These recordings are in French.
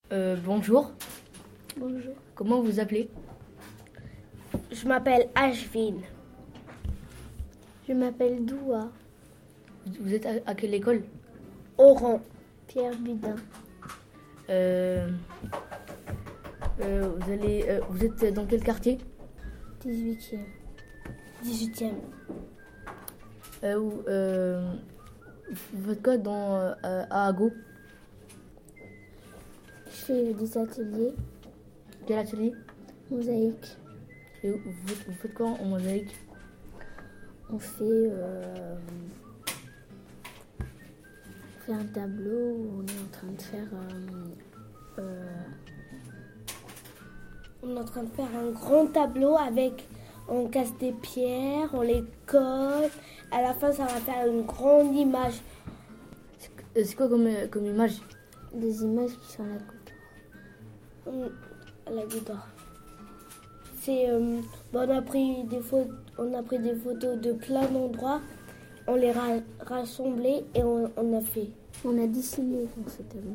Bonjour, Bonjour. comment vous appelez? Je m'appelle Ashvin. Je m'appelle Doua. Vous êtes à quelle école? Oran. Pierre Budin. Vous êtes dans quel quartier? 18e. 18e. Vous faites quoi à Ago? Je fais des ateliers. Quel atelier? Mosaïque. Et vous faites quoi en mosaïque? On fait un tableau où on est en train de faire on est en train de faire un grand tableau avec on casse des pierres, on les colle. À la fin, ça va faire une grande image. C'est quoi comme image? Des images qui sont à la goutte. À la goutte. C'est on a pris des photos de plein d'endroits, on les rassemblés et on a fait. On a dessiné dans ce tableau.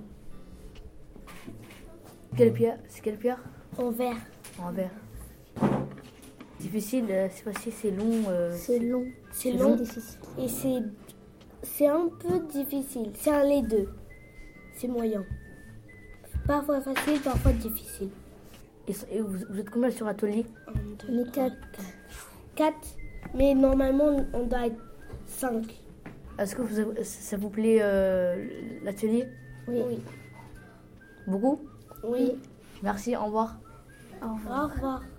Quelle pierre? C'est quelle pierre? En verre. En verre. Difficile, c'est facile, c'est long. C'est long. C'est long. Difficile. Et c'est un peu difficile. C'est un les deux. C'est moyen. Parfois facile, parfois difficile. Et vous êtes combien sur l'atelier? On est 4. 4, mais normalement on doit être 5. Est-ce que ça vous plaît l'atelier? Oui. Beaucoup? Oui. Merci, au revoir. Au revoir. Au revoir.